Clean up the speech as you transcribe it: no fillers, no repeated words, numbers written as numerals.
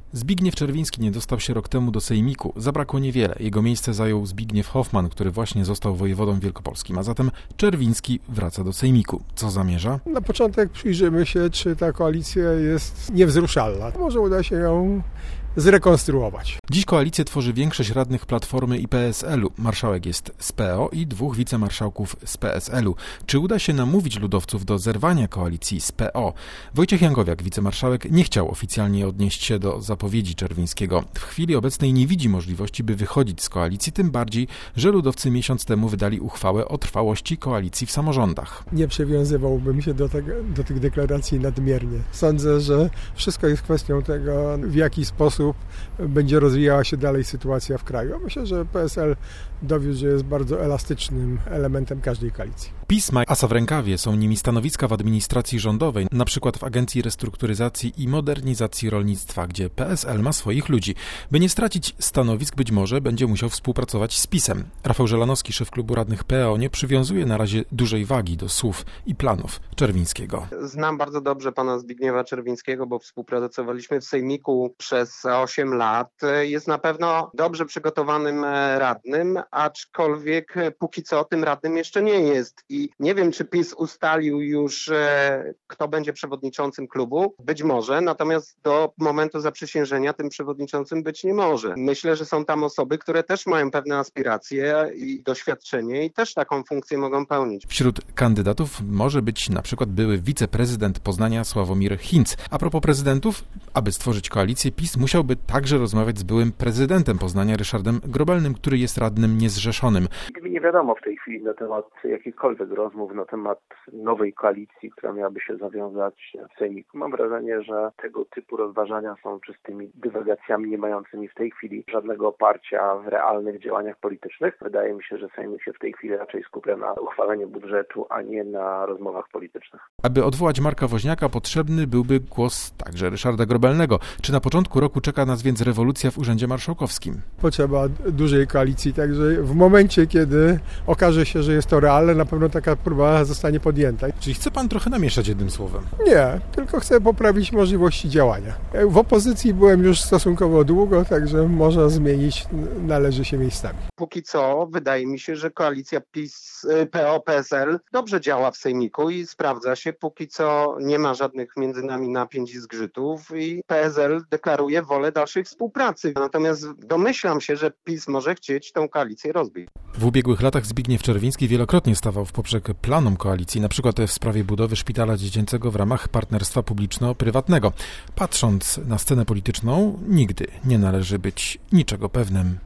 Zbigniew Czerwiński nie dostał się rok temu do Sejmiku. Zabrakło niewiele. Jego miejsce zajął Zbigniew Hoffman, który właśnie został wojewodą wielkopolskim. A zatem Czerwiński wraca do Sejmiku. Co zamierza? Na początek przyjrzymy się, czy ta koalicja jest niewzruszalna. Może uda się ją zrekonstruować. Dziś koalicję tworzy większość radnych Platformy i PSL-u. Marszałek jest z PO i 2 wicemarszałków z PSL-u. Czy uda się namówić ludowców do zerwania koalicji z PO? Wojciech Jankowiak, wicemarszałek, nie chciał oficjalnie odnieść się do zapowiedzi Czerwińskiego. W chwili obecnej nie widzi możliwości, by wychodzić z koalicji, tym bardziej, że ludowcy miesiąc temu wydali uchwałę o trwałości koalicji w samorządach. Nie przywiązywałbym się do tych deklaracji nadmiernie. Sądzę, że wszystko jest kwestią tego, w jaki sposób będzie rozwijała się dalej sytuacja w kraju. Myślę, że PSL dowiódł, że jest bardzo elastycznym elementem każdej koalicji. PiS ma asa w rękawie, są nimi stanowiska w administracji rządowej, na przykład w Agencji Restrukturyzacji i Modernizacji Rolnictwa, gdzie PSL ma swoich ludzi. By nie stracić stanowisk, być może będzie musiał współpracować z PiS-em. Rafał Żelanowski, szef klubu radnych PO, nie przywiązuje na razie dużej wagi do słów i planów Czerwińskiego. Znam bardzo dobrze pana Zbigniewa Czerwińskiego, bo współpracowaliśmy w Sejmiku przez 8 lat. Jest na pewno dobrze przygotowanym radnym, aczkolwiek póki co tym radnym jeszcze nie jest. I nie wiem, czy PiS ustalił już, kto będzie przewodniczącym klubu. Być może, natomiast do momentu zaprzysiężenia tym przewodniczącym być nie może. Myślę, że są tam osoby, które też mają pewne aspiracje i doświadczenie i też taką funkcję mogą pełnić. Wśród kandydatów może być na przykład były wiceprezydent Poznania Sławomir Hinc. A propos prezydentów, aby stworzyć koalicję, PiS musiałby także rozmawiać z byłym prezydentem Poznania Ryszardem Grobelnym, który jest radnym niezrzeszonym. Nie wiadomo w tej chwili na temat jakichkolwiek rozmów na temat nowej koalicji, która miałaby się zawiązać w Sejmiku. Mam wrażenie, że tego typu rozważania są czystymi dywagacjami, nie mającymi w tej chwili żadnego oparcia w realnych działaniach politycznych. Wydaje mi się, że Sejmik się w tej chwili raczej skupia na uchwaleniu budżetu, a nie na rozmowach politycznych. Aby odwołać Marka Woźniaka, potrzebny byłby głos także Ryszarda Grobelnego. Czy na początku roku czeka nas więc rewolucja w Urzędzie Marszałkowskim? Potrzeba dużej koalicji, także w momencie, kiedy okaże się, że jest to realne, na pewno taka próba zostanie podjęta. Czyli chce pan trochę namieszać jednym słowem? Nie, tylko chcę poprawić możliwości działania. W opozycji byłem już stosunkowo długo, także można zmienić, należy się miejscami. Póki co wydaje mi się, że koalicja PiS, PO-PSL dobrze działa w Sejmiku i sprawdza się. Póki co nie ma żadnych między nami napięć i zgrzytów i PSL deklaruje wolę dalszej współpracy. Natomiast domyślam się, że PiS może chcieć tę koalicję rozbić. W ubiegłych latach Zbigniew Czerwiński wielokrotnie stawał w poprzek planom koalicji, na przykład w sprawie budowy szpitala dziecięcego w ramach partnerstwa publiczno-prywatnego. Patrząc na scenę polityczną, nigdy nie należy być niczego pewnym.